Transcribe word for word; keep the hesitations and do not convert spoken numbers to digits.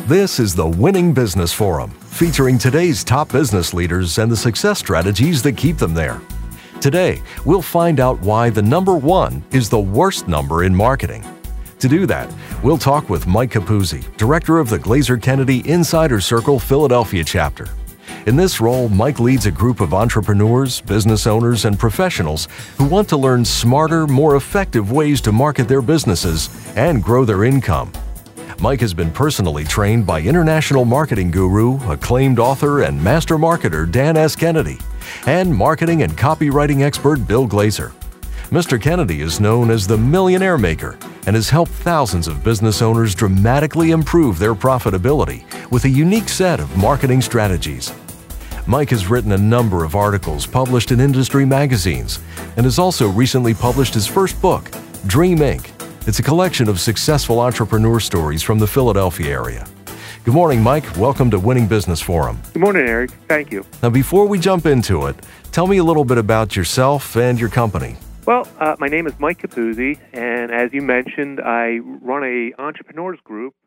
This is the Winning Business Forum, featuring today's top business leaders and the success strategies that keep them there. Today, we'll find out why the number one is the worst number in marketing. To do that, we'll talk with Mike Capuzzi, director of the Glazer Kennedy Insider Circle Philadelphia chapter. In this role, Mike leads a group of entrepreneurs, business owners, and professionals who want to learn smarter, more effective ways to market their businesses and grow their income. Mike has been personally trained by international marketing guru, acclaimed author, and master marketer Dan S. Kennedy, and marketing and copywriting expert Bill Glazer. Mister Kennedy is known as the Millionaire Maker and has helped thousands of business owners dramatically improve their profitability with a unique set of marketing strategies. Mike has written a number of articles published in industry magazines and has also recently published his first book, Dream Incorporated. It's a collection of successful entrepreneur stories from the Philadelphia area. Good morning, Mike. Welcome to Winning Business Forum. Good morning, Eric. Thank you. Now, before we jump into it, tell me a little bit about yourself and your company. Well, uh, my name is Mike Capuzzi, and as you mentioned, I run a entrepreneurs group